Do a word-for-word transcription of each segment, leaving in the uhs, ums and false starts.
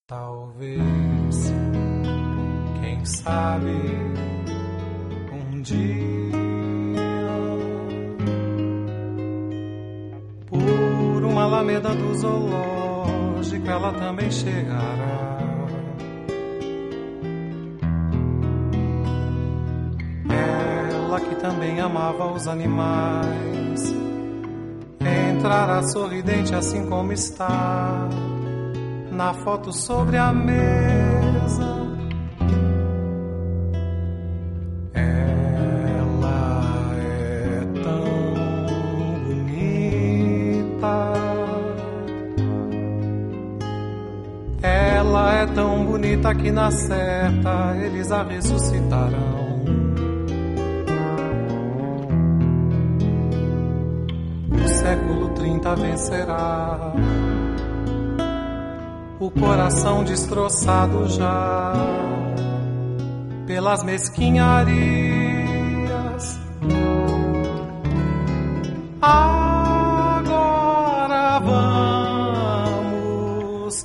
Talvez, quem sabe, um dia, por uma alameda do zoológico, ela também chegará. Ela que também amava os animais, entrará sorridente assim como está na foto sobre a mesa. Ela é tão bonita, ela é tão bonita que na certa eles a ressuscitarão. O século trinta vencerá, o coração destroçado já pelas mesquinharias. Agora vamos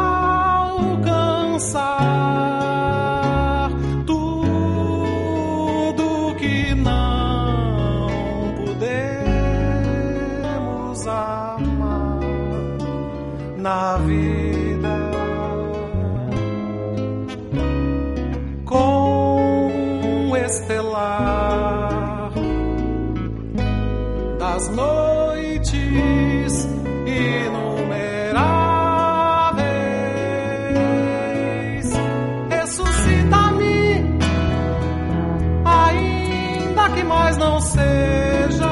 alcançar tudo que não pudemos amar na vida. Estelar das noites inumeráveis, ressuscita-me, ainda que mais não seja,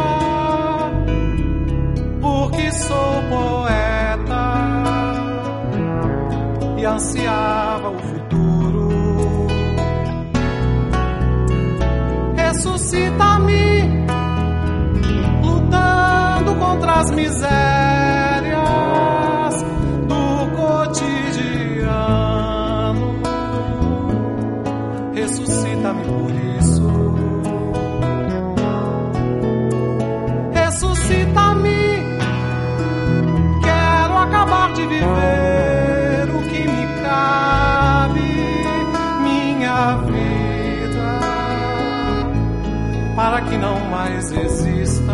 porque sou poeta e ansiava o futuro. Ressuscita-me, lutando contra as misérias do cotidiano. Ressuscita-me por isso. Ressuscita-me, quero acabar de viver o que me cabe, minha vida, para que não mais existam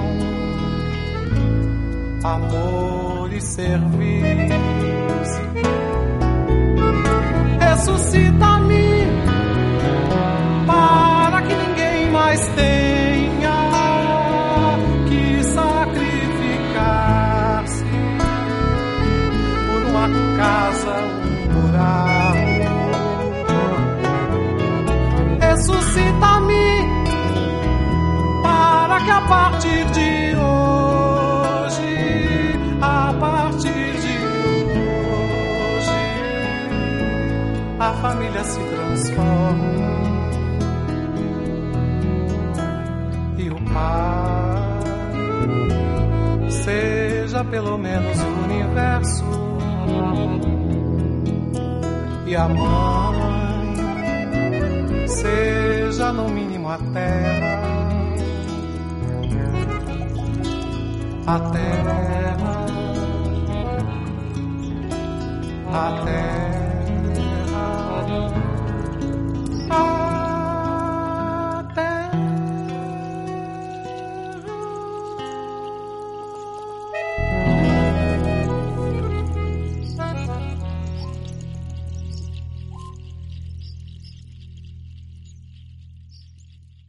amor e serviço. Ressuscita-me, para que ninguém mais tenha que sacrificar-se por uma casa, um buraco. Ressuscita-me, que a partir de hoje, a partir de hoje, a família se transforma e o pai seja pelo menos o universo e a mãe seja no mínimo a terra. A terra, a terra.